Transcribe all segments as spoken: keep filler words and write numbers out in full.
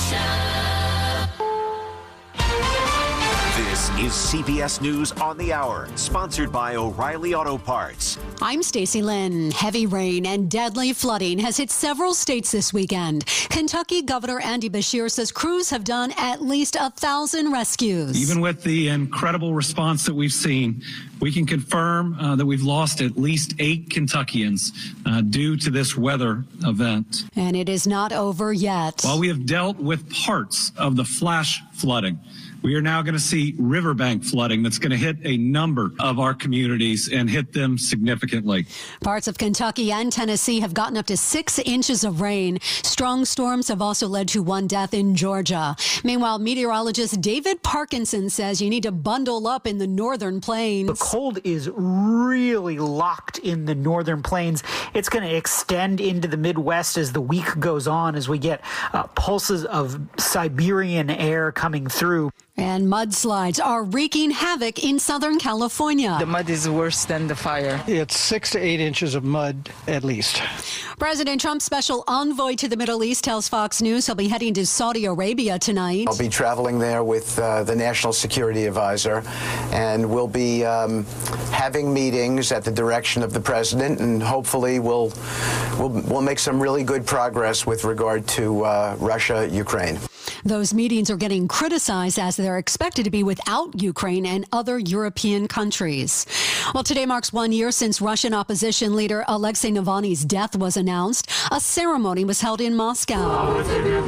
Russia. This is C B S News on the Hour, sponsored by O'Reilly Auto Parts. I'm Stacey Lynn. Heavy rain and deadly flooding has hit several states this weekend. Kentucky Governor Andy Beshear says crews have done at least a thousand rescues. Even with the incredible response that we've seen, we can confirm uh, that we've lost at least eight Kentuckians uh, due to this weather event. And it is not over yet. While we have dealt with parts of the flash flooding, we are now going to see riverbank flooding that's going to hit a number of our communities and hit them significantly. Parts of Kentucky and Tennessee have gotten up to six inches of rain. Strong storms have also led to one death in Georgia. Meanwhile, meteorologist David Parkinson says you need to bundle up in the northern plains. The cold is really locked in the northern plains. It's going to extend into the Midwest as the week goes on, as we get uh, pulses of Siberian air coming through. And mudslides are wreaking havoc in Southern California. The mud is worse than the fire. It's six to eight inches of mud at least. President Trump's special envoy to the Middle East tells Fox News he'll be heading to Saudi Arabia tonight. I'll be traveling there with uh, the National Security Advisor, and we'll be um, having meetings at the direction of the president, and hopefully we'll, we'll, we'll make some really good progress with regard to uh, Russia, Ukraine. Those meetings are getting criticized as they're expected to be without Ukraine and other European countries. Well, today marks one year since Russian opposition leader Alexei Navalny's death was announced. A ceremony was held in Moscow.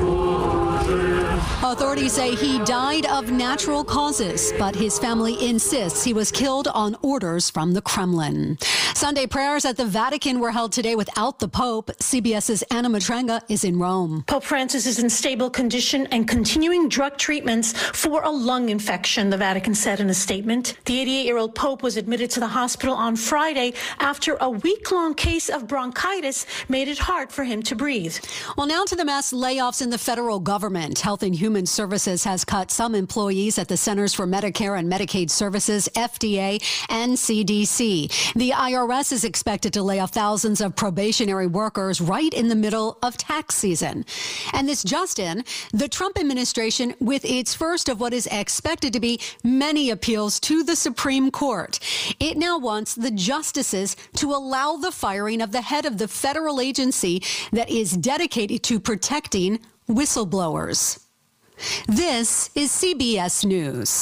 Authorities say he died of natural causes, but his family insists he was killed on orders from the Kremlin. Sunday prayers at the Vatican were held today without the Pope. CBS's Anna Matrenga is in Rome. Pope Francis is in stable condition and continuing drug treatments for a lung infection, the Vatican said in a statement. The eighty-eight-year-old Pope was admitted to the hospital on Friday after a week-long case of bronchitis made it hard for him to breathe. Well, now to the mass layoffs in the federal government. Health and Human Services has cut some employees at the Centers for Medicare and Medicaid Services, F D A, and C D C. The I R S is expected to lay off thousands of probationary workers right in the middle of tax season. And this just in, the Trump administration with its first of what is expected to be many appeals to the Supreme Court. It now wants the justices to allow the firing of the head of the federal agency that is dedicated to protecting whistleblowers. This is C B S News.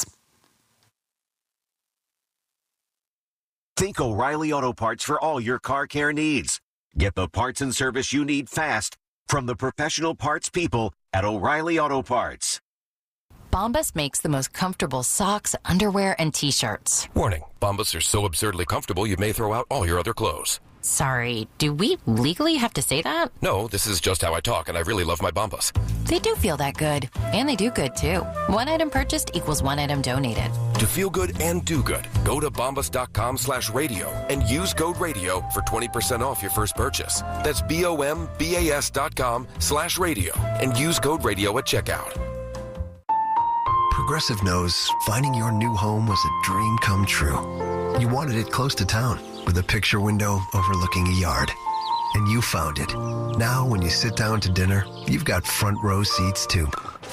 Think O'Reilly Auto Parts for all your car care needs. Get the parts and service you need fast from the professional parts people at O'Reilly Auto Parts. Bombas makes the most comfortable socks, underwear, and T-shirts. Warning, Bombas are so absurdly comfortable you may throw out all your other clothes. Sorry, do we legally have to say that? No, this is just how I talk, and I really love my Bombas. They do feel that good. And they do good, too. One item purchased equals one item donated. To feel good and do good, go to bombas.com slash radio and use code radio for twenty percent off your first purchase. That's B-O-M-B-A-S dot com slash radio and use code radio at checkout. Progressive knows finding your new home was a dream come true. You wanted it close to town with a picture window overlooking a yard. And you found it. Now when you sit down to dinner, you've got front row seats too.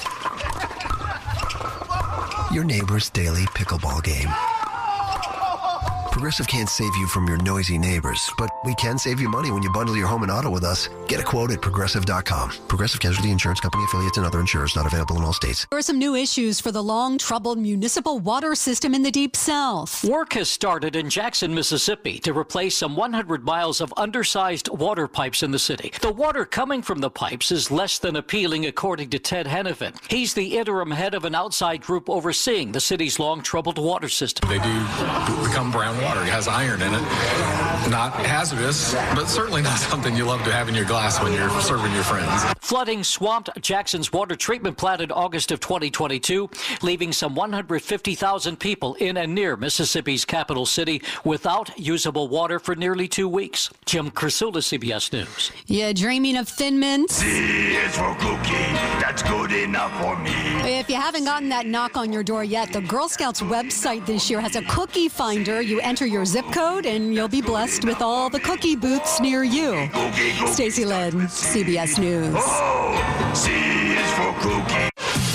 Your neighbor's daily pickleball game. Progressive can't save you from your noisy neighbors, but we can save you money when you bundle your home and auto with us. Get a quote at Progressive dot com. Progressive Casualty Insurance Company, affiliates, and other insurers not available in all states. There are some new issues for the long-troubled municipal water system in the Deep South. Work has started in Jackson, Mississippi to replace some one hundred miles of undersized water pipes in the city. The water coming from the pipes is less than appealing, according to Ted Hennepin. He's the interim head of an outside group overseeing the city's long-troubled water system. They do become brown water. It has iron in it. Not hazardous, but certainly not something you love to have in your glass when you're serving your friends. Flooding swamped Jackson's water treatment plant in August of twenty twenty-two, leaving some one hundred fifty thousand people in and near Mississippi's capital city without usable water for nearly two weeks. Jim Krasula, C B S News. Yeah, dreaming of Thin Mints? C is for cookie. That's good enough for me. If you haven't gotten that knock on your door yet, the Girl Scouts website this year has a cookie finder. You enter enter your zip code and you'll be blessed with all the cookie booths near you. Stacey Lynn, C B S News. Oh, C is for cookie.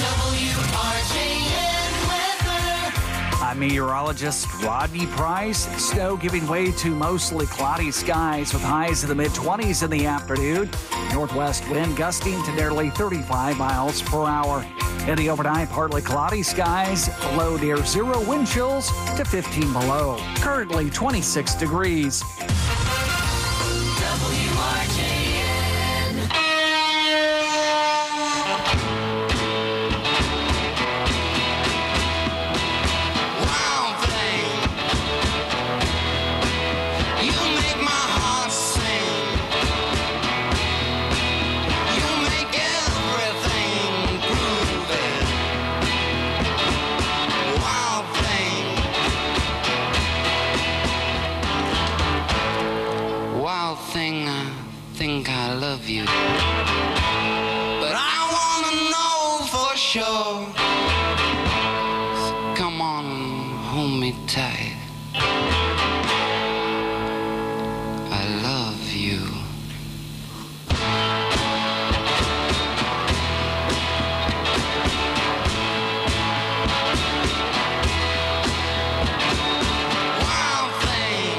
I'm meteorologist Rodney Price. Snow giving way to mostly cloudy skies with highs in the mid twenties in the afternoon. Northwest wind gusting to nearly thirty-five miles per hour. In the overnight, partly cloudy skies, low near zero wind chills to fifteen below. Currently twenty-six degrees. W R J N. Wild thing, you make my heart sing. You make everything groovy. Wild thing, wild thing, I think I love you, but I wanna know for sure. So come on and hold me tight. I love you. Wild thing,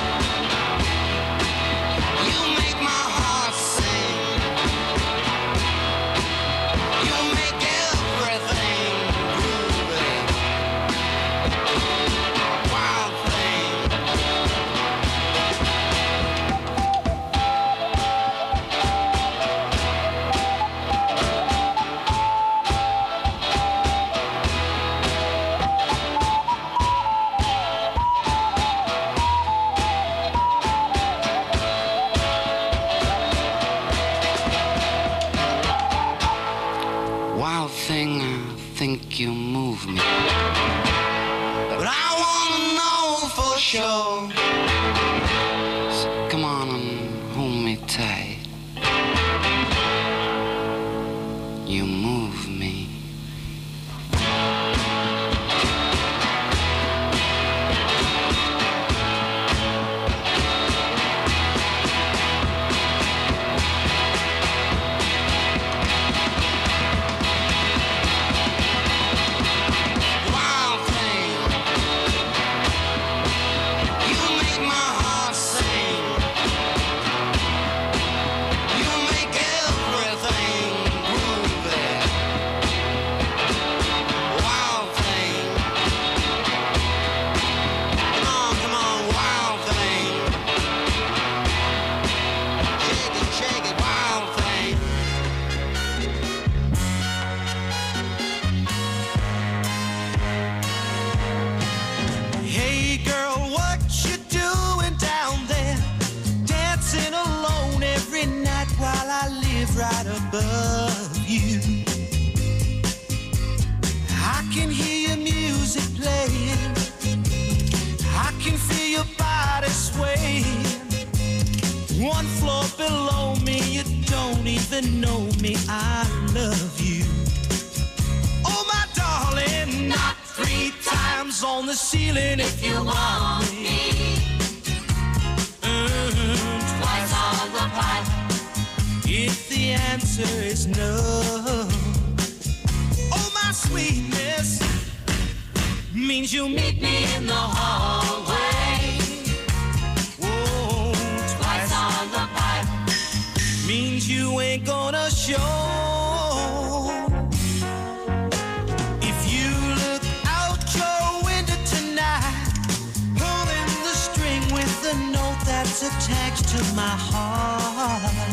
you make my heart sing. You make everything groovy. Wild thing. Wild thing, I think you move me, but I wanna know for sure. So come on and hold me tight. You move me. Wild thing, you make my heart sing. You make everything groovy. Wild thing, come on, come on, wild thing. Shake it, shake it, wild thing. Hey girl, what you doing down there? Dancing alone every night while I live right above you. I can hear your music playing. I can feel your body swaying. One floor below me, you don't even know me. I love you. Oh my darling, knock three times on the ceiling if you want me. Mm, twice on the pipe if the answer is no. Oh my sweetness means you meet me in the hallway. Whoa, twice on the pipe means you ain't gonna show. If you look out your window tonight, pulling the string with the note that's attached to my heart.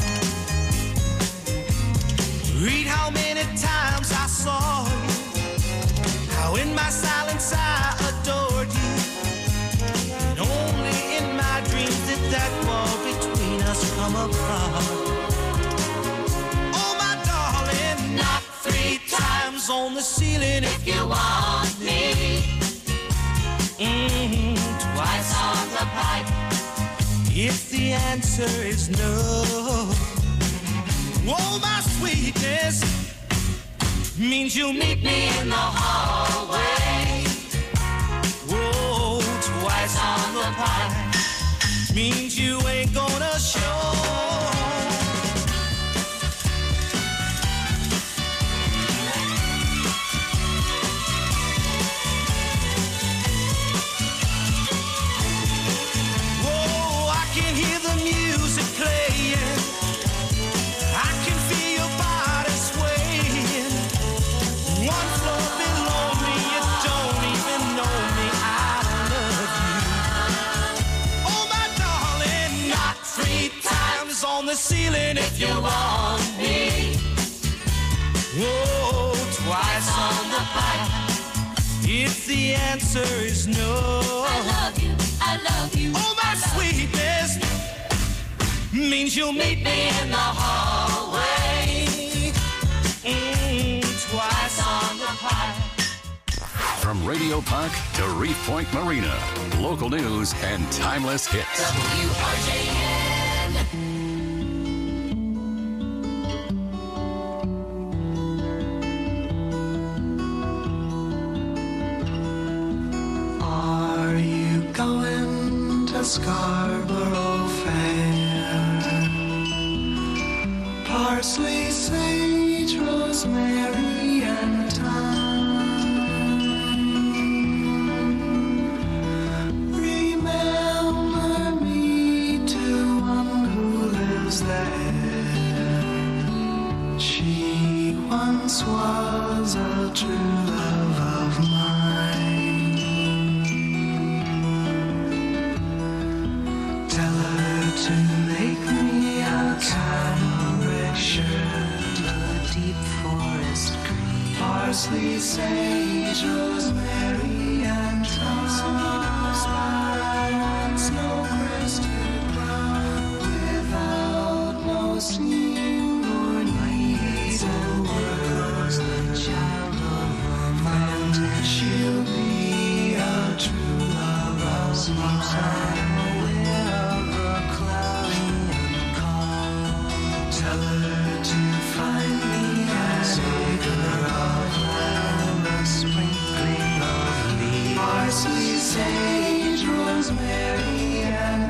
Read how many times I saw you, how in my silence I adored you. And only in my dreams did that wall between us come apart. Oh my darling, knock three times on the ceiling if you want me. Mm, twice on the pipe if the answer is no. Oh my sweetness means you'll meet me in the hallway. Whoa, twice twice on the pie means you ain't gonna show. Whoa, I can hear the music playing. I can feel your body swaying. One floor below me, you don't even know me. I love you. Oh, my darling, knock three times on the ceiling if you want me. Whoa, twice on the pipe if the answer is no. I love you, I love you. Oh, my sweetness means you'll meet me in the hallway. Mm, twice on the pipe. From Radio Park to Reef Point Marina, local news and timeless hits. W R J N. Are you going to Scarborough Fair? Parsley, sage, rosemary, and thyme. Remember me to one who lives there. She once was a true love of mine. Tell her to make me a cambric shirt, a deep forest green, parsley, sage, rosemary, and thyme. Snow-crested brown, without no seam or needs and words, the child of a mountain. She'll be a true love of mine. Tell her to find me a savor of land, a sprinkling of leaves, parsley, sage, rosemary, and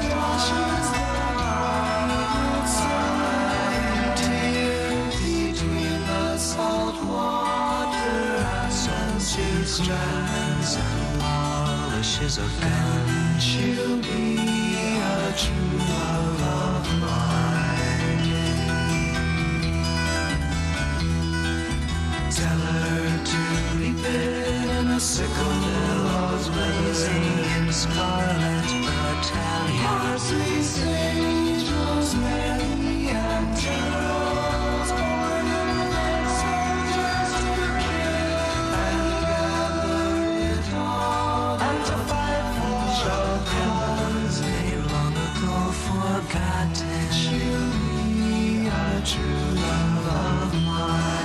thyme. Between the salt water and salty strands and polishes of pen, she'll be a true love of mine. Tell her to reap it in a sickle, billows blazing in scarlet battalion. Parsley, sage, rosemary, and thyme, born in the soldiers to kill and gather it all, and to fight for a cause they long ago forgotten. She'll be a true love of mine.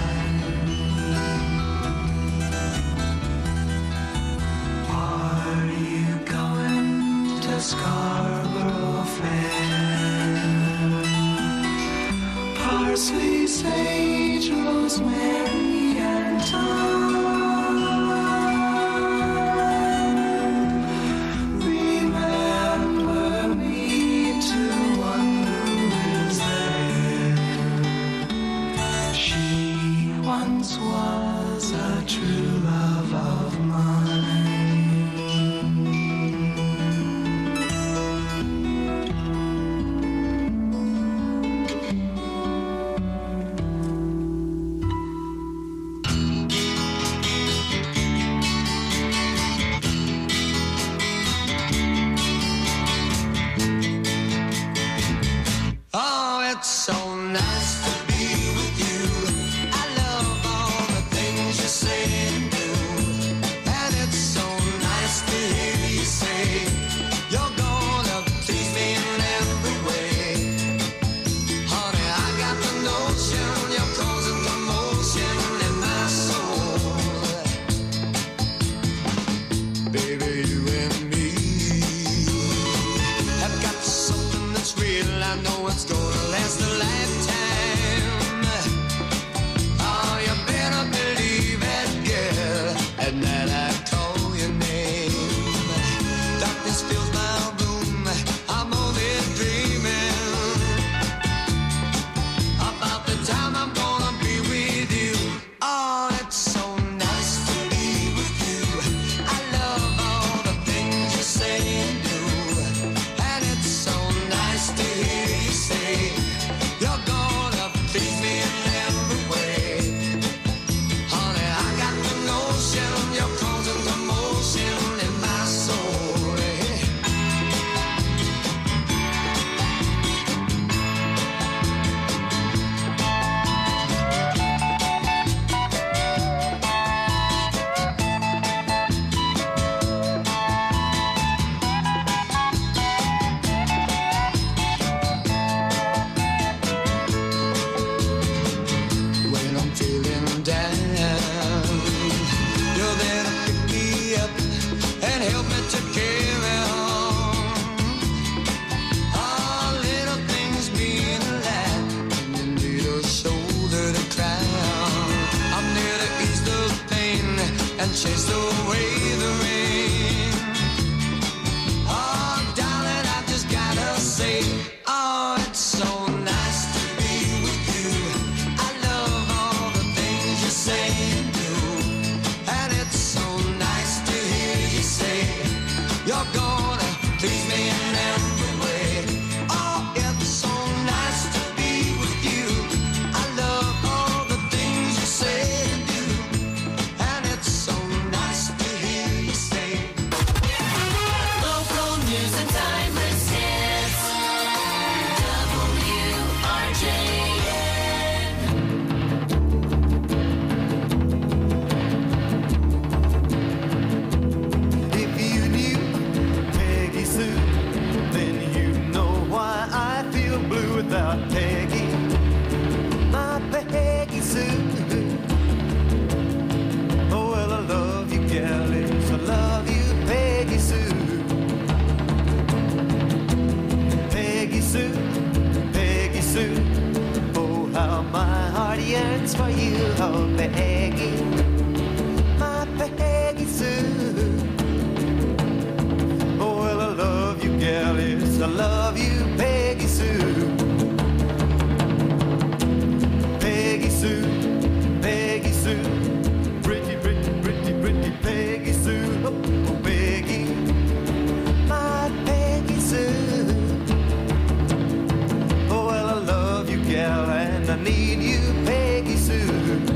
Scarborough Fair. Parsley, sage, rosemary, and thyme. Remember me to one who lives there. She once was a true love of mine. Oh, it's so nice to be with you. I love all the things you say and do. And it's so nice to hear you say you're gonna please me in every way. Honey, I got the notion you're causing commotion in my soul. Baby, you and me have got something that's real. I know it's gonna last a lifetime. and chase away the rain. Oh, darling, I just gotta say, oh, it's so nice to be with you. I love all the things you say and do, and it's so nice to hear you say you're gonna please me in every way. Oh, it's so nice to be with you. I love all the things you say and do, and it's so nice to hear you say. Local news and timeless hits. W R J N. If you knew Peggy Sue, then you know why I feel blue without Peggy. My Peggy Sue. Oh, well, I love you, galleys. I love you, Peggy Sue. Peggy Sue, Peggy Sue. Oh, how my heart yearns for you, oh, Peggy. My Peggy Sue. Oh, well, I love you, galleys. I love you, Peggy Sue. Peggy Sue, Peggy Sue. Pretty, pretty, pretty, pretty Peggy Sue. Oh, oh, Peggy. My Peggy Sue. Oh, well, I love you, gal, and I need you, Peggy Sue.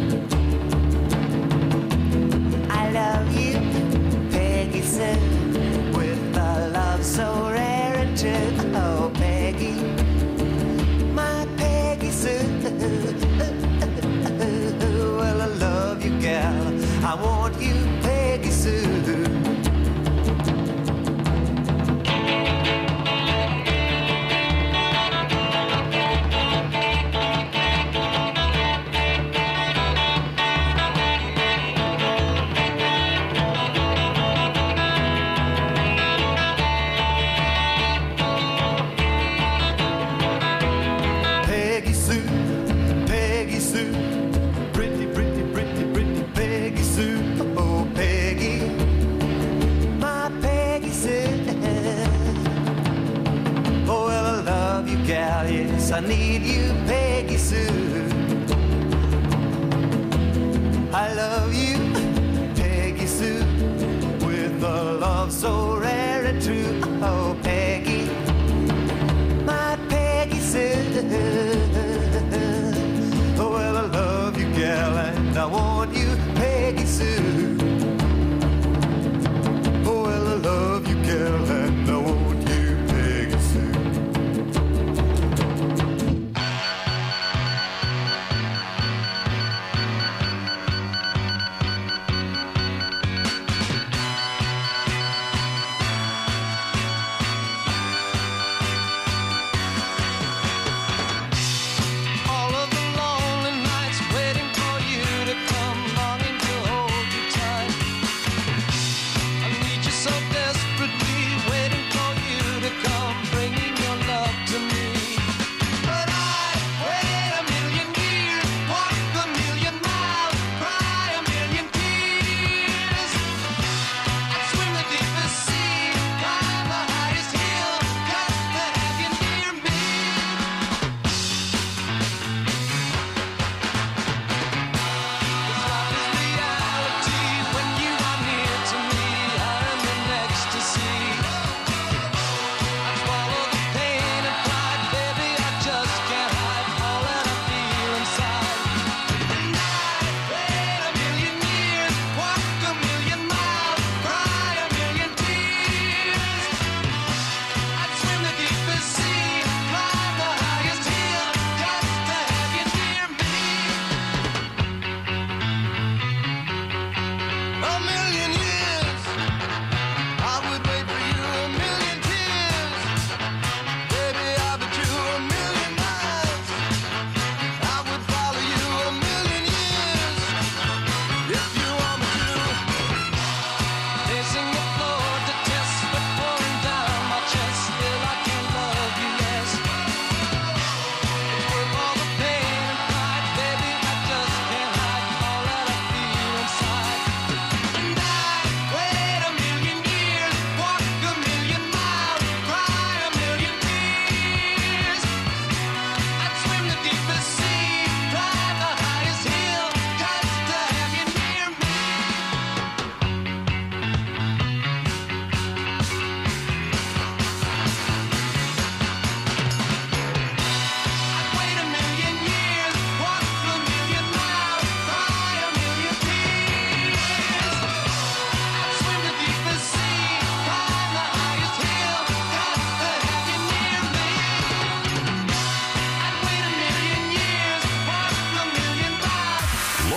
I love you, Peggy Sue, with a love so rare and true. Oh, Peggy, my Peggy Sue. Well, I love you, gal. I want you, Peggy Sue. Peggy Sue, Peggy Sue, pretty, pretty, pretty, pretty Peggy Sue. Oh, Peggy, my Peggy Sue. Oh, well, I love you, gal, yes, I need you, Peggy Sue. I love you, Peggy Sue, with a love so rare and true. Oh, Peggy, my Peggy Sue. Oh, well, I love you, gal, and I want you, Peggy Sue. Oh, well, I love you, gal, and I want you, Peggy Sue.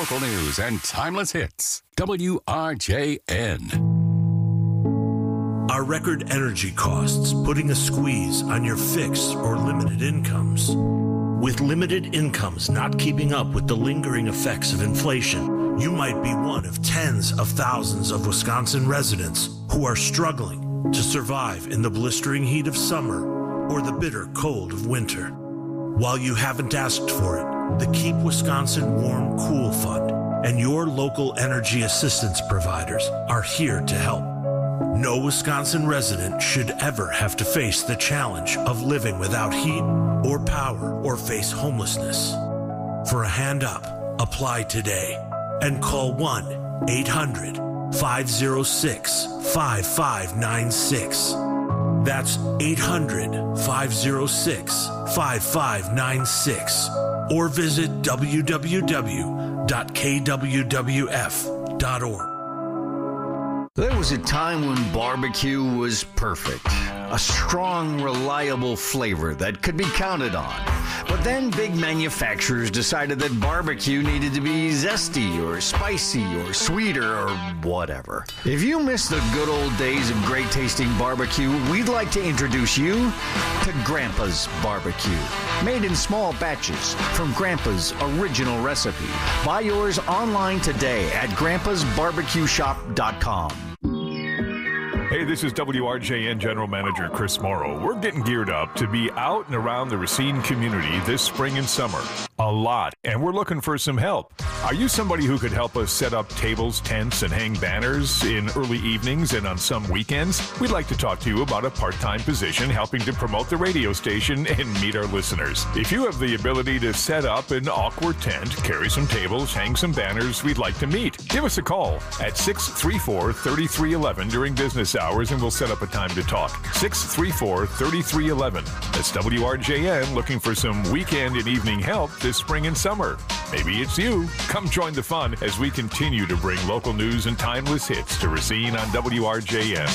Local news and timeless hits. W R J N. Are record energy costs putting a squeeze on your fixed or limited incomes? With limited incomes not keeping up with the lingering effects of inflation, you might be one of tens of thousands of Wisconsin residents who are struggling to survive in the blistering heat of summer or the bitter cold of winter. While you haven't asked for it, the Keep Wisconsin Warm Cool Fund and your local energy assistance providers are here to help. No Wisconsin resident should ever have to face the challenge of living without heat or power or face homelessness. For a hand up, apply today and call one eight hundred five oh six five five nine six. That's eight hundred five oh six five five nine six or visit w w w dot k w w f dot org. There was a time when barbecue was perfect. A strong, reliable flavor that could be counted on. But then big manufacturers decided that barbecue needed to be zesty or spicy or sweeter or whatever. If you miss the good old days of great tasting barbecue, we'd like to introduce you to Grandpa's Barbecue. Made in small batches from Grandpa's original recipe. Buy yours online today at grandpas barbecue shop dot com. Hey, this is W R J N General Manager Chris Morrow. We're getting geared up to be out and around the Racine community this spring and summer. A lot, and we're looking for some help. Are you somebody who could help us set up tables, tents, and hang banners in early evenings and on some weekends? We'd like to talk to you about a part-time position helping to promote the radio station and meet our listeners. If you have the ability to set up an awkward tent, carry some tables, hang some banners, we'd like to meet. Give us a call at six three four, three three one one during business hours and we'll set up a time to talk. six three four, three three one one. That's W R J N looking for some weekend and evening help this spring and summer. Maybe it's you. Come join the fun as we continue to bring local news and timeless hits to Racine on W R J N.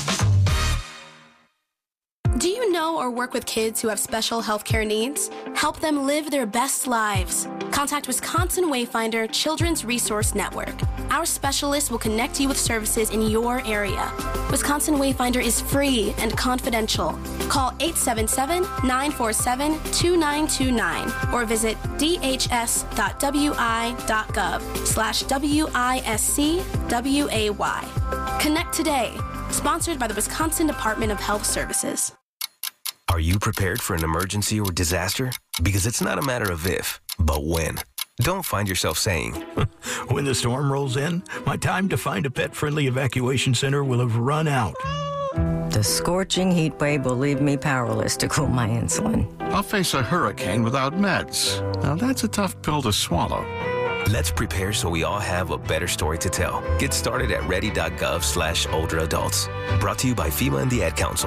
Do you know or work with kids who have special healthcare needs? Help them live their best lives. Contact Wisconsin Wayfinder Children's Resource Network. Our specialists will connect you with services in your area. Wisconsin Wayfinder is free and confidential. Call eight seven seven, nine four seven, two nine two nine or visit d h s dot w i dot gov slash W I S C W A Y. Connect today. Sponsored by the Wisconsin Department of Health Services. Are you prepared for an emergency or disaster? Because it's not a matter of if, but when. Don't find yourself saying, when the storm rolls in, my time to find a pet-friendly evacuation center will have run out. The scorching heat wave will leave me powerless to cool my insulin. I'll face a hurricane without meds. Now that's a tough pill to swallow. Let's prepare so we all have a better story to tell. Get started at ready dot gov slash older adults. Brought to you by FEMA and the Ad Council.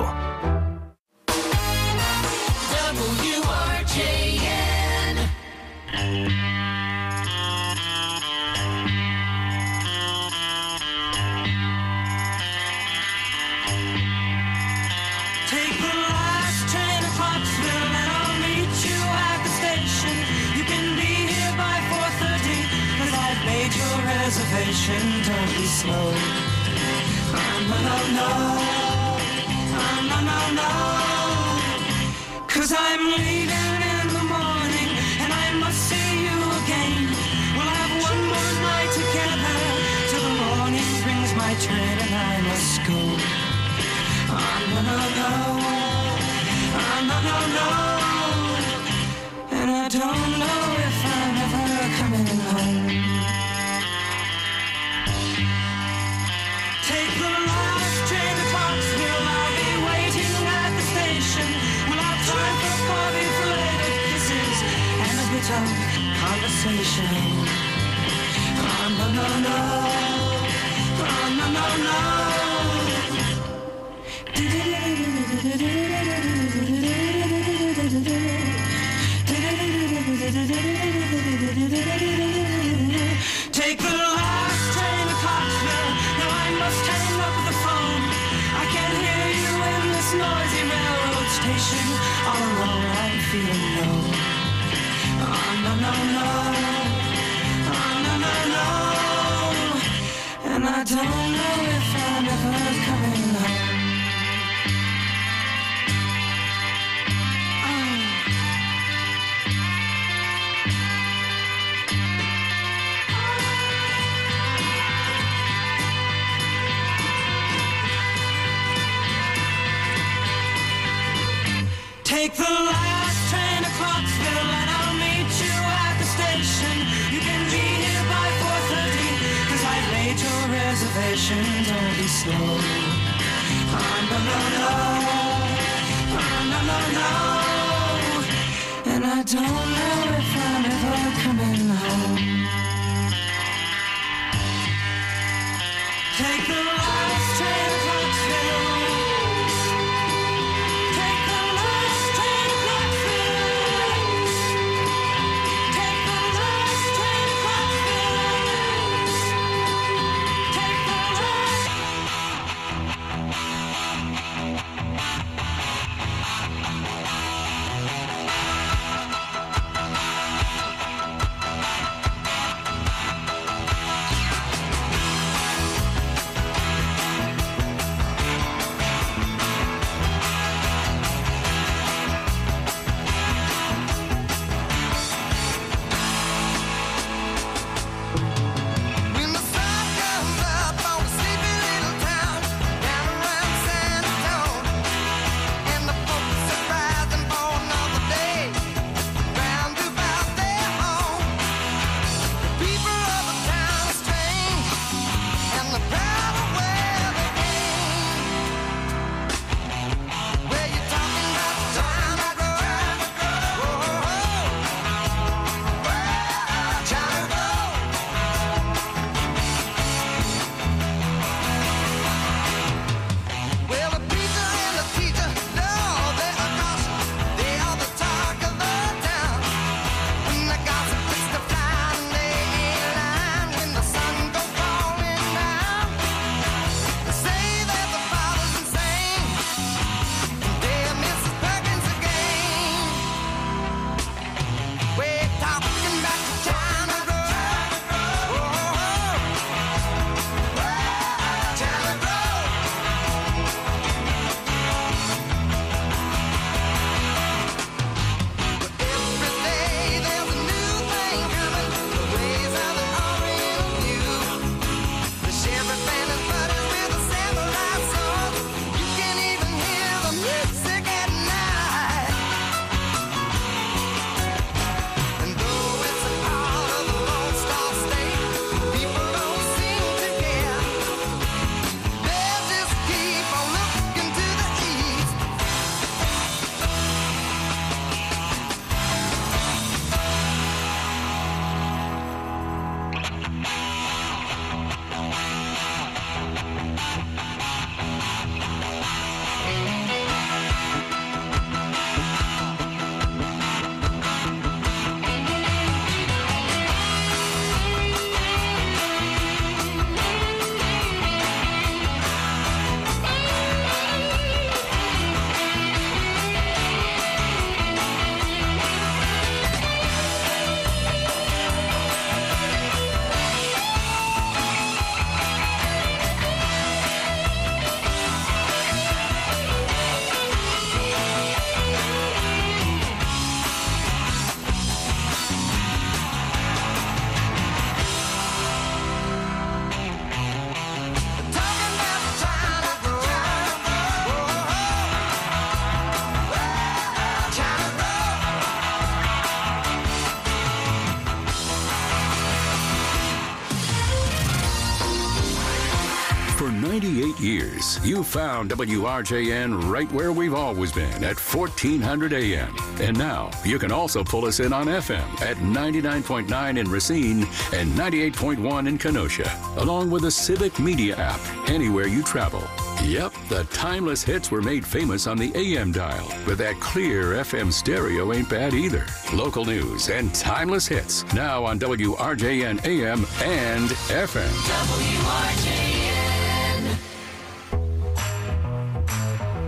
W R J N. Take the last train to Pottsville and I'll meet you at the station. You can be here by four thirty cause I've made your reservation. Don't be slow. Oh, no, no, no. Oh, no, no, no. Cause I'm leaving in the morning and I must see you again. We'll have one more night together till the morning brings my train and I must go. Oh, no, no, no. Oh, no, no, no. And I don't know if I'm ever coming home. Take the last train to Clarksville. I'll be waiting at the station. We'll have time for coffee, for later kisses, and a bit of conversation. Oh, no, no, no. Oh, no, no, no. Take the last train to Clarksville. Now I must hang up the phone. I can't hear you in this noisy railroad station. All alone I'm feeling low. Oh, no, no, no. Oh, no, no, no. don't know if I'm ever coming home. Take the last train to Clarksville and I'll meet you at the station. You can be here by four thirty, cause I've made your reservation. Don't be slow. Oh, no, no, no. Oh, no, no, no. And I don't know if I'm ever coming home. Take the last train to Clarksville. ninety-eight years, you found W R J N right where we've always been at fourteen hundred A M. And now you can also pull us in on F M at ninety-nine point nine in Racine and ninety-eight point one in Kenosha, along with the Civic Media app anywhere you travel. Yep, the timeless hits were made famous on the A M dial, but that clear F M stereo ain't bad either. Local news and timeless hits now on W R J N A M and F M. W R J N.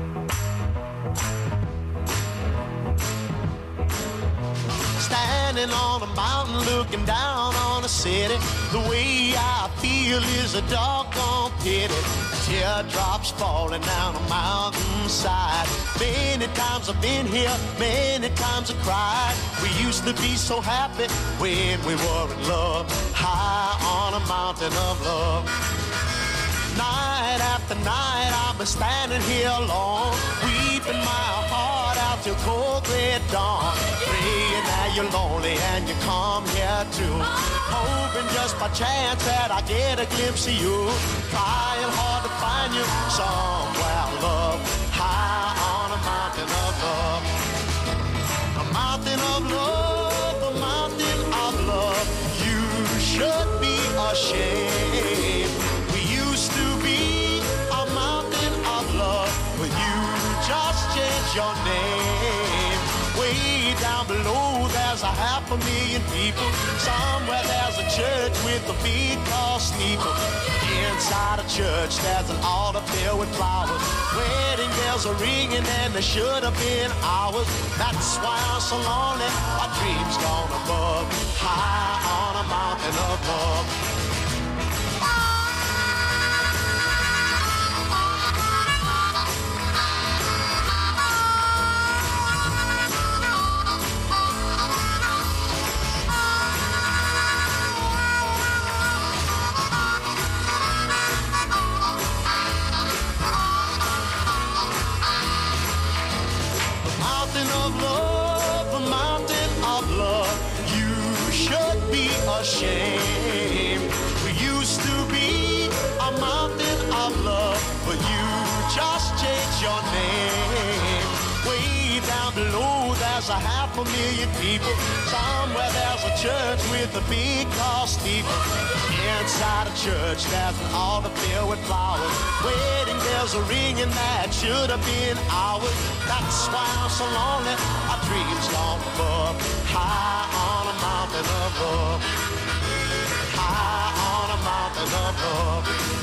Standing on a mountain looking down on a city. The way I feel is a doggone pity. Teardrops falling down a mountainside. Many times I've been here, many times I cried. We used to be so happy when we were in love, high on a mountain of love. Night after night I've been standing here alone, weeping my heart out till cold red dawn, praying that you're lonely and you come here too, hoping just by chance that I get a glimpse of you, trying hard to find you somewhere, love, high on a mountain of love. A mountain of love, a mountain of love. You should be ashamed. We used to be a mountain of love, but you just changed your name. Way down below there's a half a million people. Somewhere there's a church with a big tall steeple. Inside a church there's an altar filled with flowers. Wedding bells are ringing and there should have been ours. That's why I'm so lonely, my dreams gone above, high on a mountain of love. Of love, a mountain of love. You should be ashamed. We used to be a mountain of love, but you just changed your name. Way down below there's a half a million people. Somewhere there's a church with a big tall steeple. Inside a church there's an altar filled with flowers. Wedding bells are ringing that should have been ours. That's why I'm so lonely, our dreams gone above, high on a mountain of love, high on a mountain of love,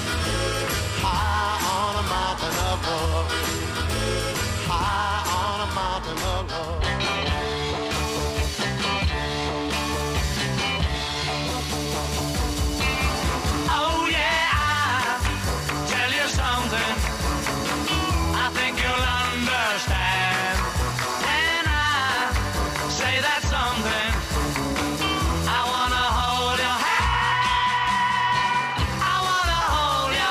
high on a mountain of love, high on a mountain of love. Oh yeah, I'll tell you something I think you'll understand when I say that something. I wanna hold your hand, I wanna hold your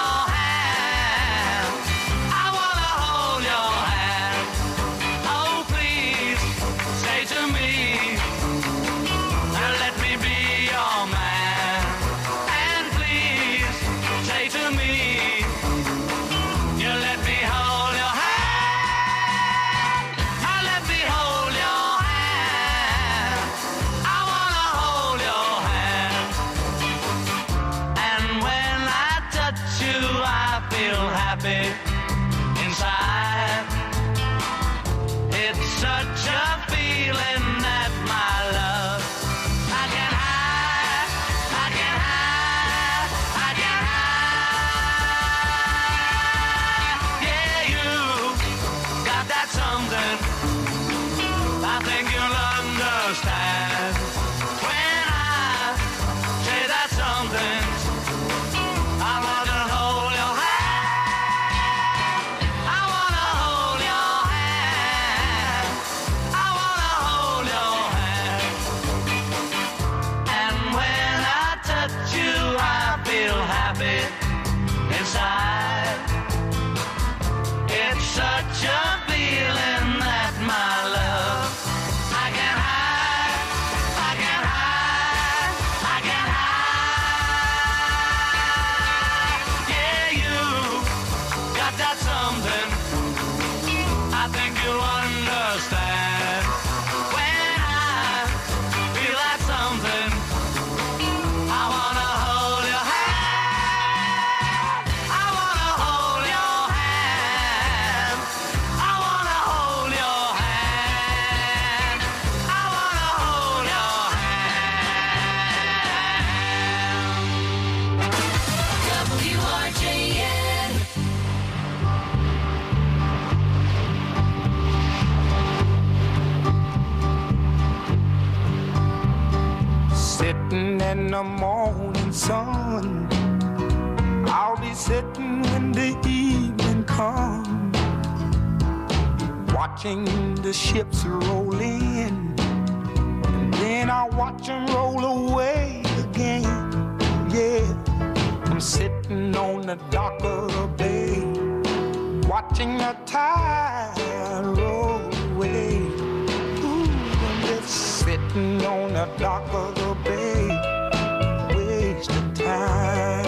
sitting in the morning sun. I'll be sitting when the evening comes, watching the ships roll in, and then I'll watch them roll away again. Yeah, I'm sitting on the dock of the bay, watching the tide roll away. Ooh, I'm just sitting on the dock of the bay, wasting time.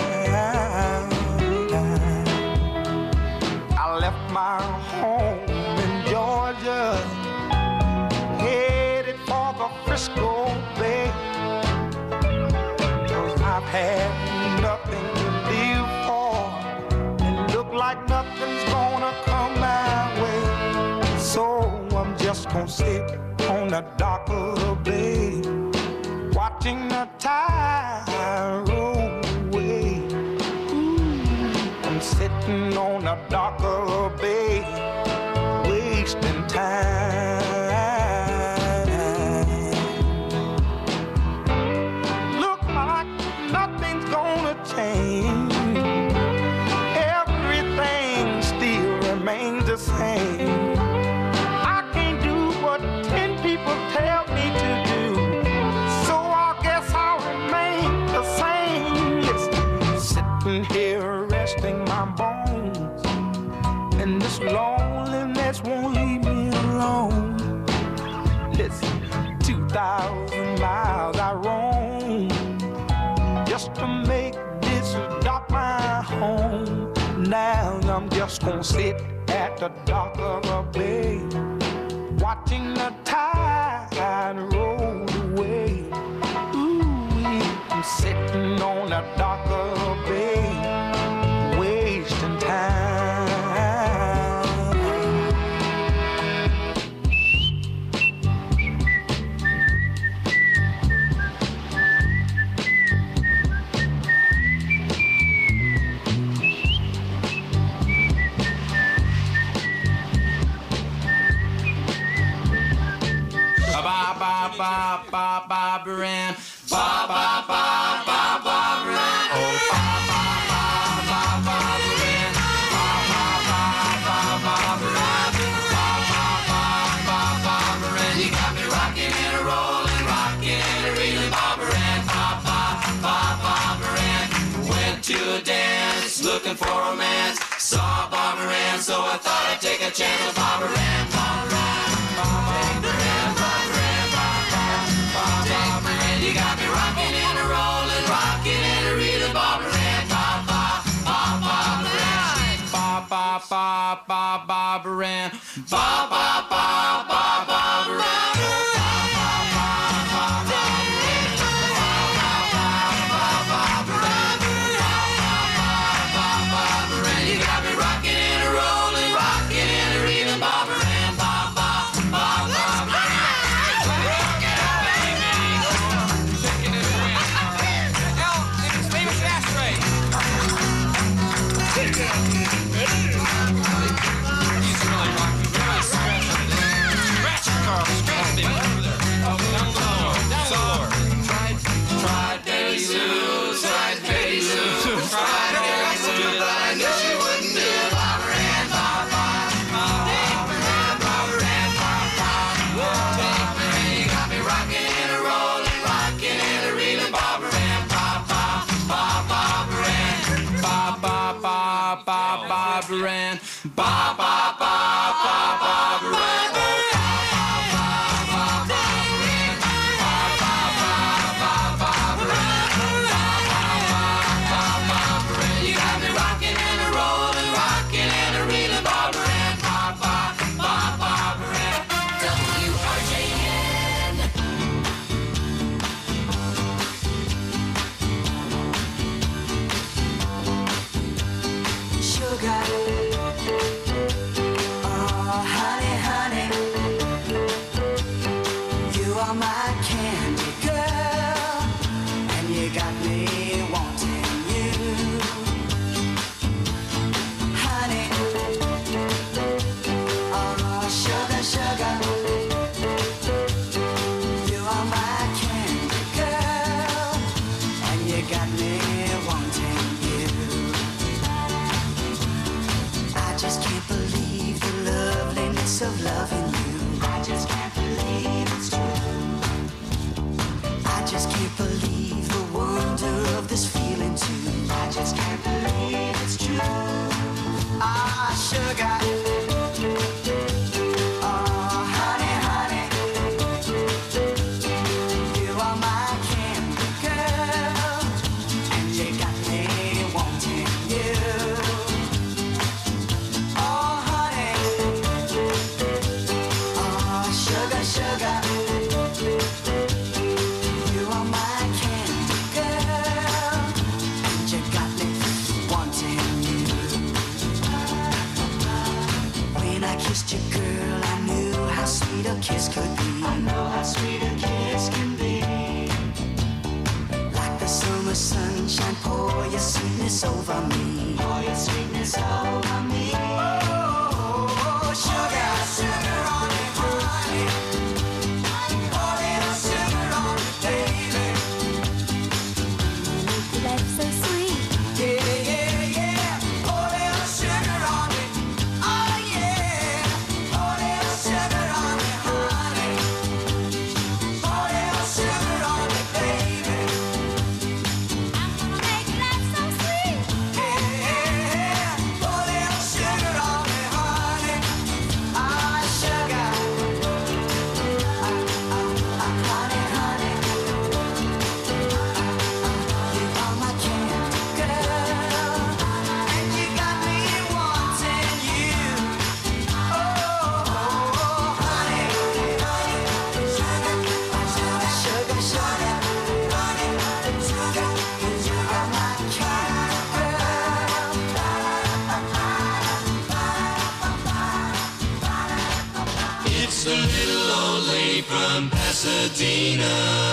I left my home in Georgia, headed for the Frisco Bay, 'cause I've had nothing to live for, and look like nothing's gonna come my way. So I'm just gonna sit on the dock of the bay, watching the tide roll away. Ooh, I'm sitting on the dock of the bay, wasting time. Look like nothing's gonna change, everything still remains the same. I can't do what ten people tell me to do, so I guess I'll remain the same. Listen, sitting here resting my bones, and this loneliness won't leave me alone. Listen, two thousand miles I roam just to make this dock my home. Now I'm just gonna sit at the dock of a bay, watching the tide roll away. Ooh, I'm sitting on the dock of a bay, wasting time. Ba ba ba ba ba Baran, ba ba ba ba ba Baran, oh ba ba ba ba ba Baran, ba ba ba ba ba Baran, ba ba ba ba ba Baran. You got me rocking and a rolling, rocking and a reeling, ba Baran, ba ba ba ba Baran. Went to a dance, looking for romance, saw Bob Baran, so I thought I'd take a chance with Bob Baran, Bob Baran, Bob Baran, Bob Baran, Bob Baran. You got me rocking and a rolling, rocking and a reeling, Bob Baran, Bob Bob Bob Bob Baran, Bob Bob Bob Bob Bob Baran, Bob Bob Bob Bob Bob Baran. You got me rocking and a rolling, rocking and a reeling, Bob Baran, Bob Bob Bob Bob Baran. Rock it up, baby. Taking it away. Yo, it's famous ashtray. He's really rocking. Really scratching it. Scratch it, Carl. Scratch it, baby. Over there. Oh, down below. Down below. Try, try, Betty Lou. Try, Betty Lou. Try, Betty Lou. But I knew she wouldn't do it. Bob Baran, Bob Bob. Bob Baran, Bob Baran, Bob Bob. Bob Baran, you got me rocking and a rolling, rocking and a reeling, Bob Baran, Bob Bob, Bob Bob Baran, Bob Bob Bob Bob Bob Baran, Bob Bob Bob Bob Bob Baran. You got me rocking and a rolling, rocking and a reeling, Bob Baran, Bob Bob, Bob Bob Baran. W R J N. Sugar, just can't believe the wonder of this feeling too. I just can't believe it's true. Ah, sugar. Oh, honey, honey. You are my candy girl, and you got me wanting you. Oh, honey. Oh, sugar, sugar. You are my candy girl, and you got me wanting you. When I kissed you, girl, I knew how sweet a kiss could be. I know how sweet a kiss can be. Like the summer sunshine, pour your sweetness over me. Pour your sweetness over me. Oh, sugar, sugar on it, honey. Pour a little sugar on it, baby. Life's so sweet. Yeah, yeah, yeah. Pour a little sugar on it. Oh, yeah. Pour a little sugar on it, honey. Pour a little sugar on it, baby. I'm gonna make life so sweet. Yeah, yeah. Pour a little sugar on it, honey. Ah, sugar. Ah, ah, ah, honey, honey. You are my candy girl, and you got me wanting you. Oh, honey, sugar, sugar, sugar, honey, sugar, you are my candy girl. It's the little old lady from Pasadena.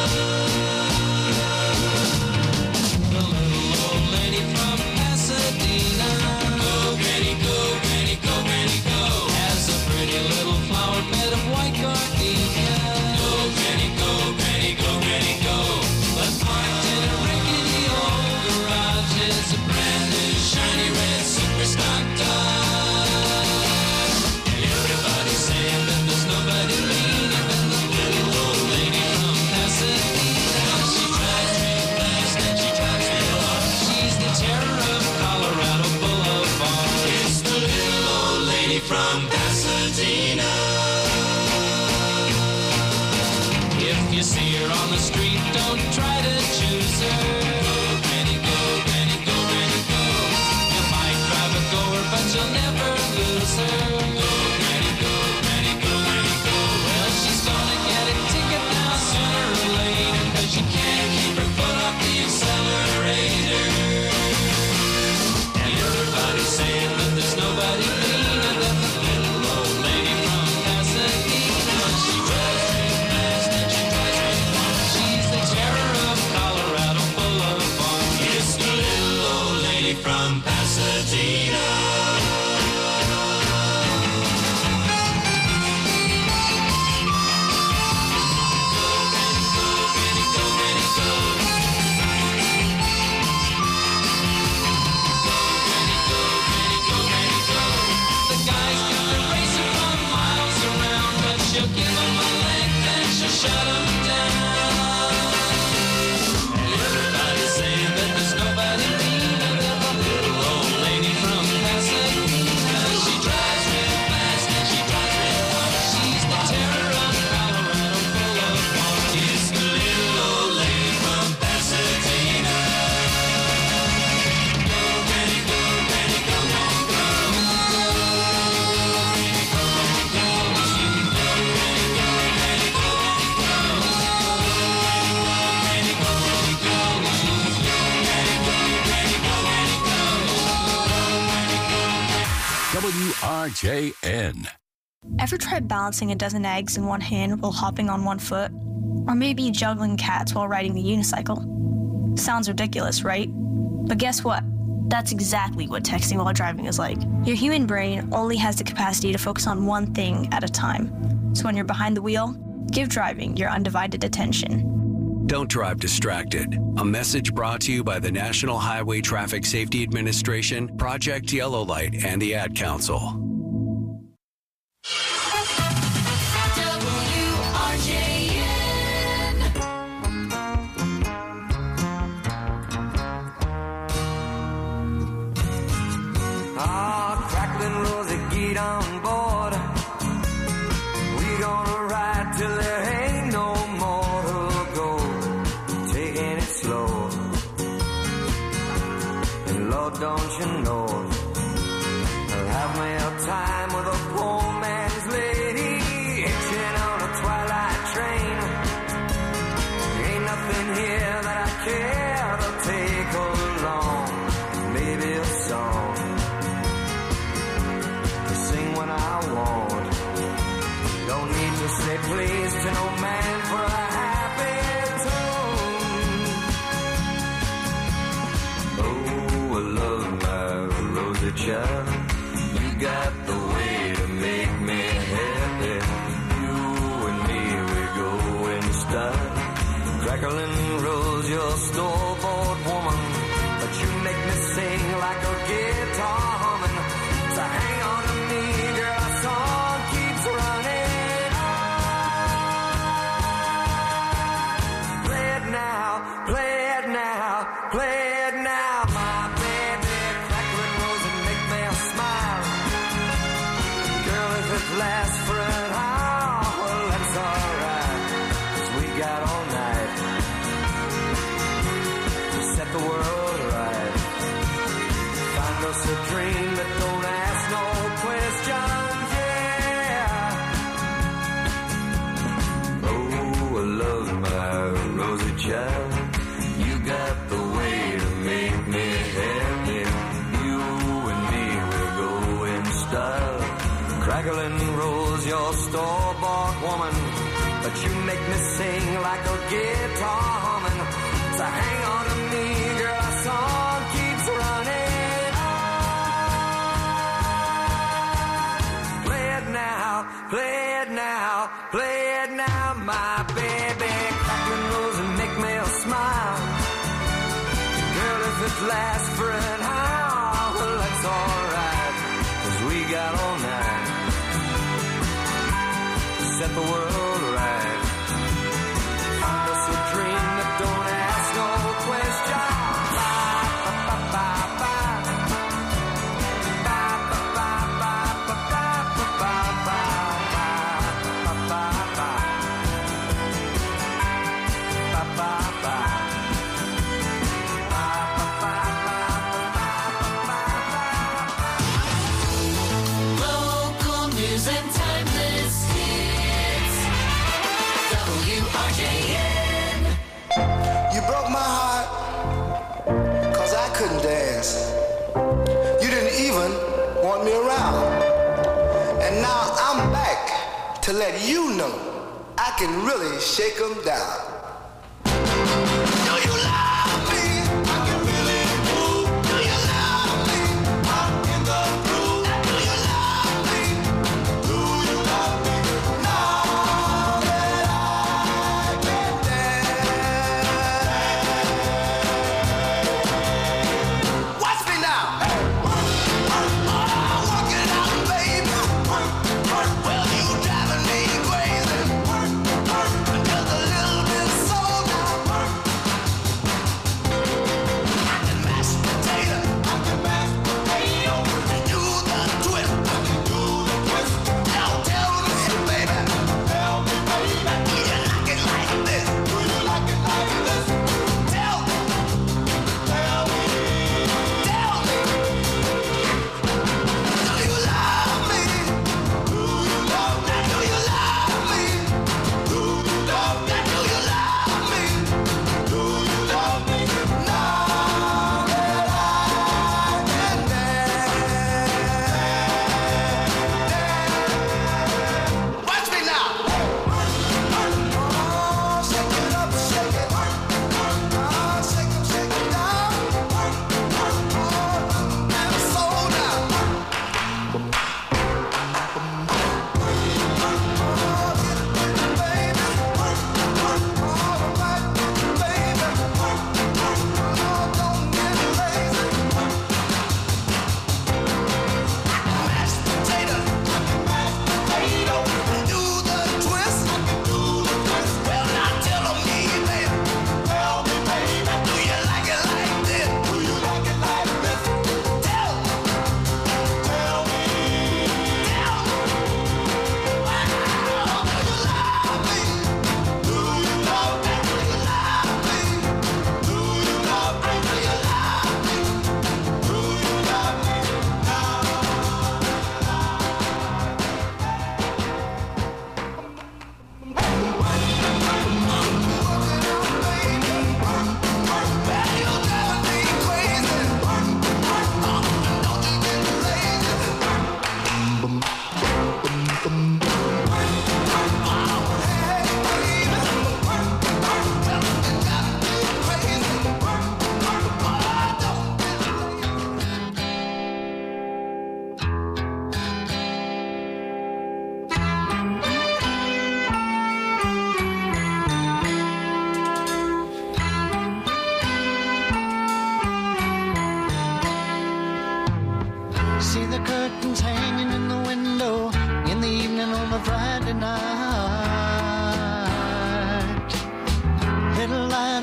The little old lady from Pasadena. Go, granny, go, granny, go, granny, go. Has a pretty little flower bed of white gardenia. Go, granny, go, granny, go, granny, go. But parked in a rickety old garage is a brand new shiny red superstar Dodge. Everybody's saying that there's nobody meaner than the little old lady from Pasadena. She drives real fast and she drives real hard. She's the terror of Colorado Boulevard. It's the little old lady from Pasadena. If you see her on the street, don't try to choose her. Go, granny, go, granny, go, granny, go. You might drive a goer, but you'll never lose her. Go, granny, go, granny, go, granny, go. Well, she's gonna get a ticket now sooner or later, 'cause she can't keep her foot off the accelerator. And everybody's saying that there's nobody meaner than the little old lady from Pasadena. She drives real fast and she drives real hard. She's the terror of Colorado Boulevard. It's the little old lady from Pasadena. The guys got the racer from miles around, but she'll give 'em a length and she'll shut 'em down. Everybody's saying that there's nobody meaner than the little old lady from Pasadena. She drives real fast and she drives real hard. She's the terror of Colorado Boulevard. It's the little old lady from Pasadena. Go, granny, go, granny, go, granny, go. W R J N. Ever tried balancing a dozen eggs in one hand while hopping on one foot? Or maybe juggling cats while riding the unicycle? Sounds ridiculous, right? But guess what? That's exactly what texting while driving is like. Your human brain only has the capacity to focus on one thing at a time. So when you're behind the wheel, give driving your undivided attention. Don't drive distracted. A message brought to you by the National Highway Traffic Safety Administration, Project Yellow Light, and the Ad Council. W R J N. don't you know? I'll have me a time with a poor man's lady, hitching on a twilight train. Ain't nothing here that I care to take along. Maybe a song to sing when I want. Don't need to say please to no man for a happy tune. Oh, I love my rosy child. You got the way to make me happy. You and me, we go in style. Crackling rose, your store-bought woman, but you make me sing like a guitar humming. So hang on to me, girl, our song keeps running on. Play it now, play it now, play it now, my baby. Crackling rose and make me smile. Girl, if it lasts for an hour, well, that's alright, 'cause we got all night to set the world right. Find us a dream that don't ask no questions, yeah. Oh, I love my rosy child. You got the way to make me happy. You and me, we go in style. Crackling rose, your store-bought woman, but you make me sing like a guitar humming. So hang on to me, girl, our song keeps running on. Play it now, play it now, play it now, my baby. Crackling rose and make me a smile. Girl, if it lasts for an hour, well, that's alright, 'cause we got all night to set the world right. Find us a dream that don't ask no question. Bye, ba, ba, ba, ba, ba, ba, ba, ba, ba, ba, ba, ba, ba, ba, ba, ba, ba, ba. Local news and timeless hits. W R J N. You broke my heart, 'cause I couldn't dance. You didn't even want me around. And now I'm back to let you know I can really shake 'em down. Do you love me? I can really move. Do you love me? I'm in the groove. Do you love me? Do you love me? Now that I can dance. Watch me now. Oh, work it out, baby. Well, you driving me crazy. Just a little bit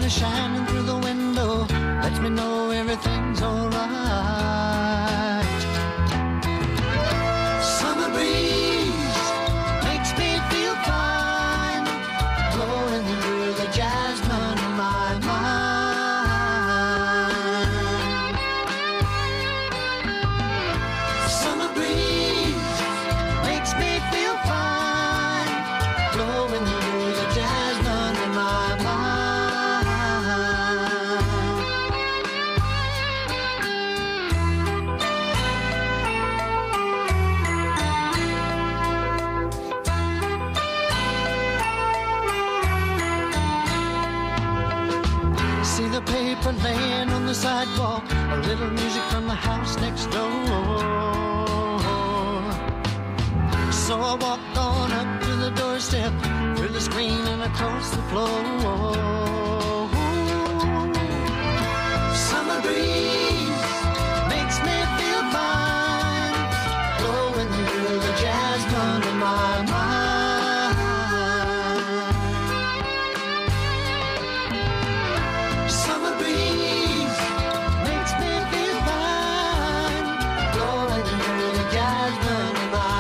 shining through the window lets me know everything's alright. Summer breeze makes me feel fine, blowing through the jasmine in my mind. Summer breeze makes me feel fine, blowing through the jasmine in my mind. See the paper laying on the sidewalk, a little music from the house next door. So I walked on up to the doorstep, through the screen and across the floor. Summer breeze makes me feel fine, blowing through the jasmine in my mind. Summer breeze makes me feel fine, blowing through the jasmine in my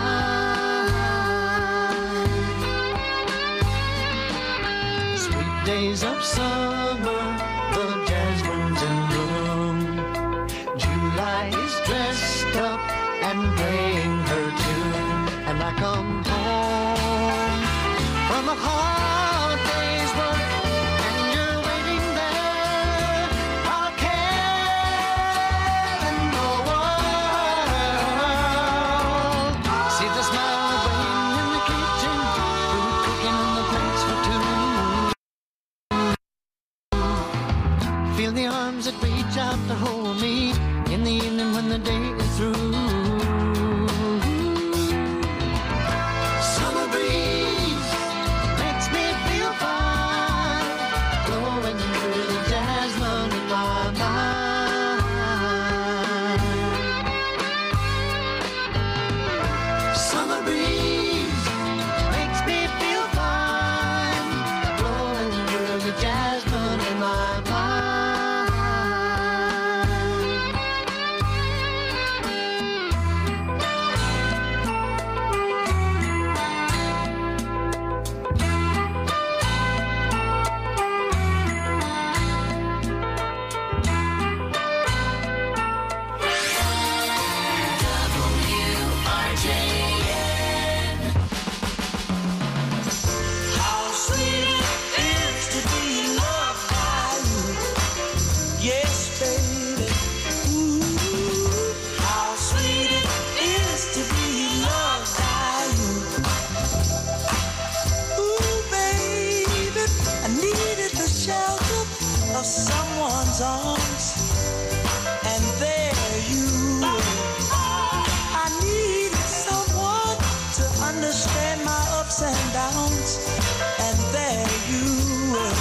mind. Sweet days of summer, the jasmine's in bloom. July is dressed up and playing her tune, and I come home from a hard day's work, and you're waiting there, all care in the world. See the smile of rain in the kitchen, food cooking on the plates for two. Feel the arms that reach out to hold me in the evening when the day is through. Summer breeze makes me feel fine, blowing through the jasmine in my mind. Summer breeze makes me feel fine, blowing through the jasmine in my mind. How sweet it is to be loved by you. Yes, baby. Ooh, how sweet it is to be loved by you. Ooh, baby, I needed the shelter of someone's arms, and there you were. I needed someone to understand my ups and downs, and there you were.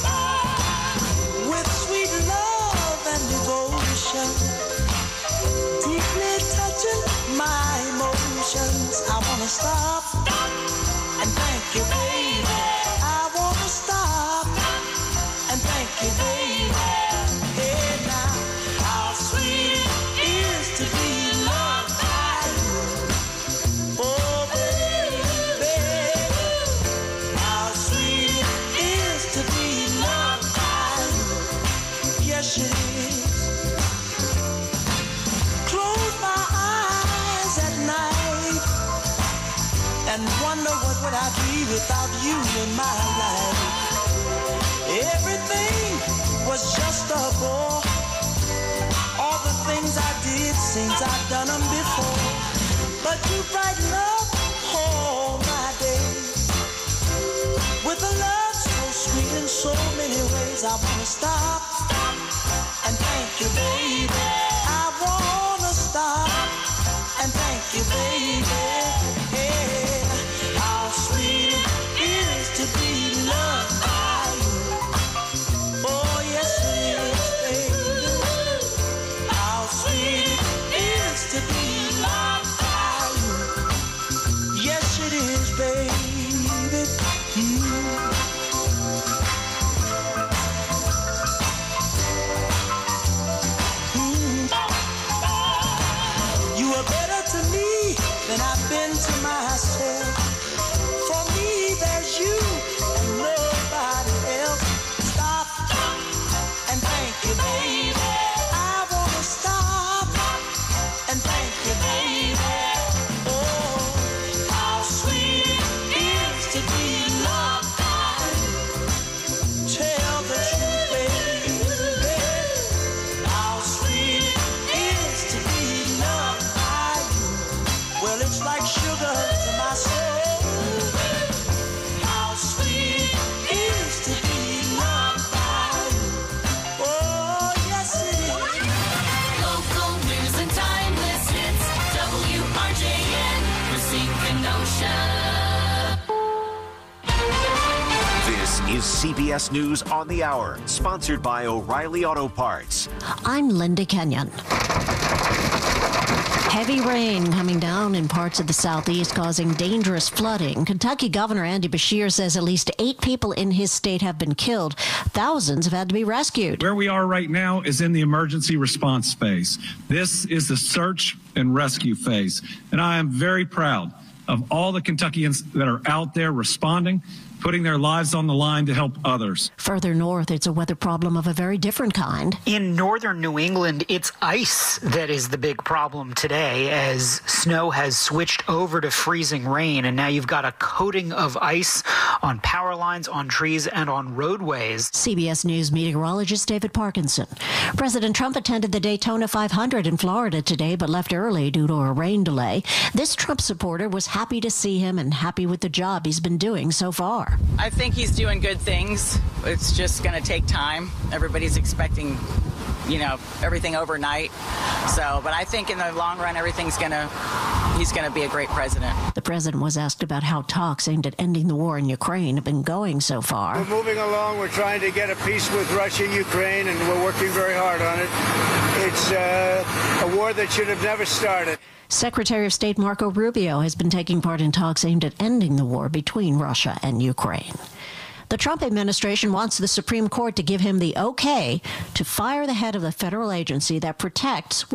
With sweet love and devotion, deeply touching my emotions. I wanna stop and thank you, baby. I wanna stop and thank you, baby. Hey now, how sweet it is to be loved by you. Oh, baby, how sweet it is to be loved by you. Yes, it is. Close my eyes at night and wonder what would I be without you in my life. Everything was just a bore. All the things I did seems I've done them before. But you brighten up all my days with a love so sweet in so many ways. I wanna stop and thank you, baby. I wanna stop and thank you, baby. Hey, how sweet it is to be loved by you. Oh, yes, it is, baby. How sweet it is to be loved by you. Yes, it is, baby. Mm. S News on the Hour, sponsored by O'Reilly Auto Parts. I'm Linda Kenyon. Heavy rain coming down in parts of the southeast, causing dangerous flooding. Kentucky Governor Andy Beshear says at least eight people in his state have been killed. Thousands have had to be rescued. Where we are right now is in the emergency response phase. This is the search and rescue phase. And I am very proud of all the Kentuckians that are out there responding, putting their lives on the line to help others. Further north, it's a weather problem of a very different kind. In northern New England, it's ice that is the big problem today, as snow has switched over to freezing rain, and now you've got a coating of ice on power lines, on trees, and on roadways. C B S News meteorologist David Parkinson. President Trump attended the Daytona five hundred in Florida today, but left early due to a rain delay. This Trump supporter was happy to see him and happy with the job he's been doing so far. I think he's doing good things. It's just going to take time. Everybody's expecting, you know, everything overnight. So, but I think in the long run, everything's going to, he's going to be a great president. The president was asked about how talks aimed at ending the war in Ukraine have been going so far. We're moving along. We're trying to get a peace with Russia, Ukraine, and we're working very hard on it. It's uh, a war that should have never started. Secretary of State Marco Rubio has been taking part in talks aimed at ending the war between Russia and Ukraine. The Trump administration wants the Supreme Court to give him the okay to fire the head of the federal agency that protects